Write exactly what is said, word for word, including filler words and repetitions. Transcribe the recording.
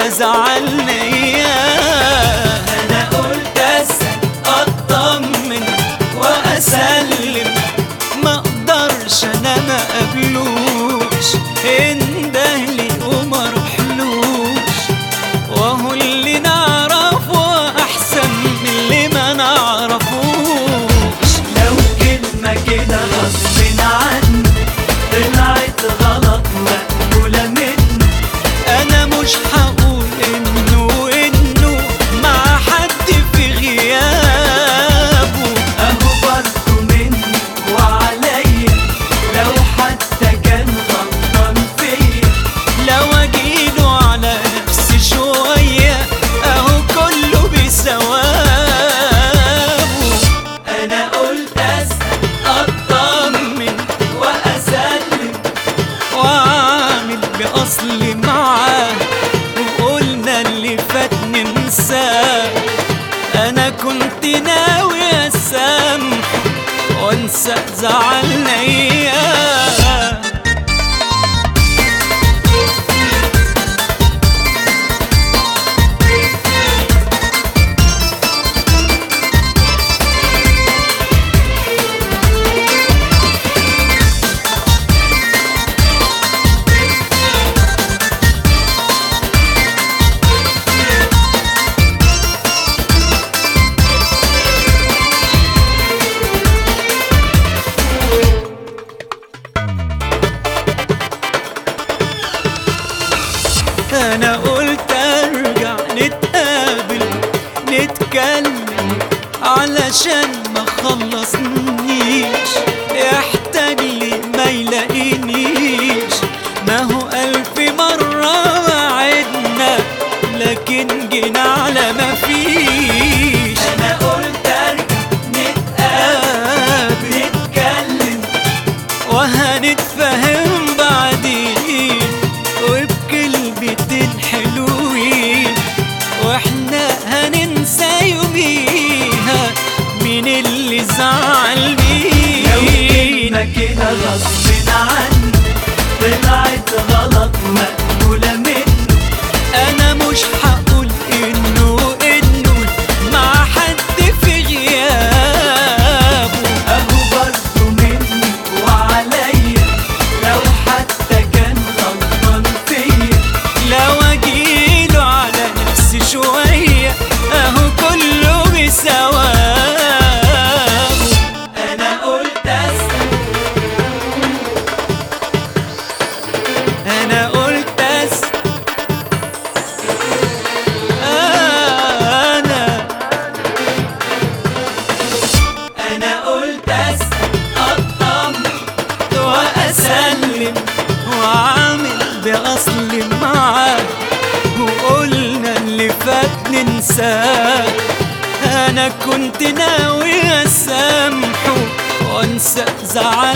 زعلنا اياه. انا قلت اسال اطمن واسلم، ما اقدرش انا ما قبلوش، اندهلي وما روحلوش، وهو اللي نعرفه احسن من اللي ما نعرفوش. لو كلمة كده غصب عني طلعت غلط مقبولة مني، انا مش هقول انه انه مع حد في غيابه. اهو برضه مني وعليا لو حتى كان غلطان فيا، لو اجيله على نفسي شوية اهو كله بثوابه. انا قلت اسال اطمن واسلم واعمل باصلي معاه، وقلنا اللي فات ننساه. انا كنت ناوي اسامحه وانسى زعلنا اياه. انا قلت ارجع نتقابل نتكلم علشان ما خلصنيش، يحتاج لي ما يلاقينيش. ما هو الف مرة وعدنا لكن جينا على ما فيش. انا قلت ارجع نتقابل نتكلم وهنتفهم بعدين وبكلمتين حلوين، واحنا هننسى يوميها مين اللي زعل مين. لو كلمة كده غصب عني طلعت غلط مقبولة منه، انا مش هقول انه انه مع حد في غيابه. اهو برضه مني وعليا لو حتى كان غلطان فيا، لو اجيله على نفسي شوية اهو كله بثوابه. انا قلت اسال انا قلت اسال انا انا قلت اسال اطمن واسلم واعمل باصلي معاه، وقلنا اللي فات ننساه. انا كنت ناوي اسامحه وانسى زعل